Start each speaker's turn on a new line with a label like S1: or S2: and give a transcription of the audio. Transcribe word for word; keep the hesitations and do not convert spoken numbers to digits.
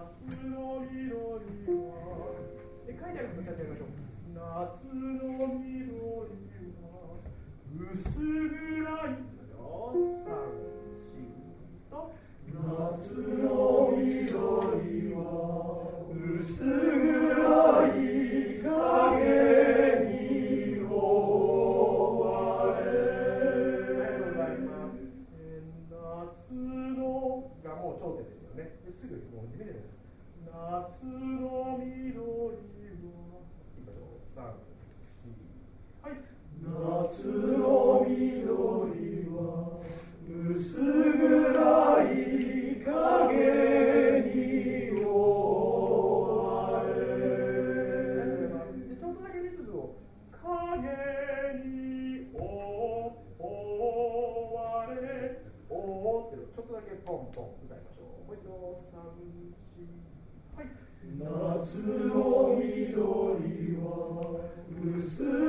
S1: 夏の緑はで書いてあることちゃんとやりましょう。夏の緑は薄暗いですよ。さん、しと夏の緑は薄暗い影に覆われ。ありがとうございます。夏のがもう頂点ですよね。ですぐもう決めてください。夏の緑は、いきましょう。さん、し、はい。夏の緑は薄暗い影に覆われ。ちょっとだけリズムを。影に覆われ。おーってちょっとだけポンポン歌いましょう。もう一度、さん、し、はい。夏の緑は薄